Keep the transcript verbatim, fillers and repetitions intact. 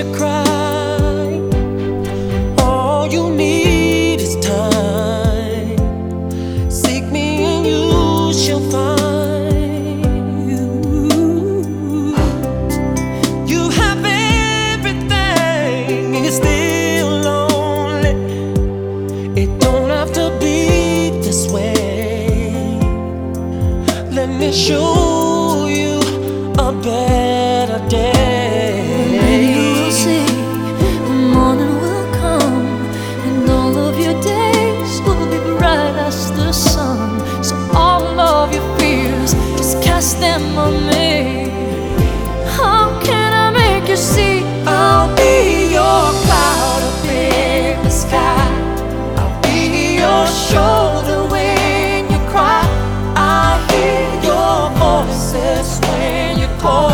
you cry. All you need is time. Seek me and you shall find. You have everything and you're still lonely. It don't have to be this way. Let me show you a better day. You will see the morning will come, and all of your days will be bright as the sun. So all of your fears, just cast them on me. How can I make you see? I'll be your cloud up in the sky. I'll be your shoulder when you cry. I hear your voices when you call.